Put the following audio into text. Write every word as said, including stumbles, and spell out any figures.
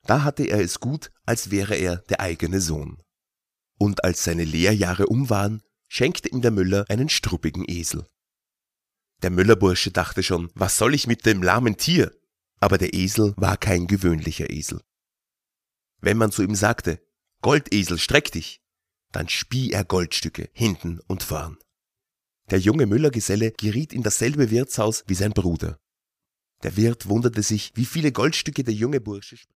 Da hatte er es gut, als wäre er der eigene Sohn. Und als seine Lehrjahre um waren, schenkte ihm der Müller einen struppigen Esel. Der Müllerbursche dachte schon, was soll ich mit dem lahmen Tier? Aber der Esel war kein gewöhnlicher Esel. Wenn man zu ihm sagte, Goldesel, streck dich, dann spie er Goldstücke hinten und vorn. Der junge Müllergeselle geriet in dasselbe Wirtshaus wie sein Bruder. Der Wirt wunderte sich, wie viele Goldstücke der junge Bursche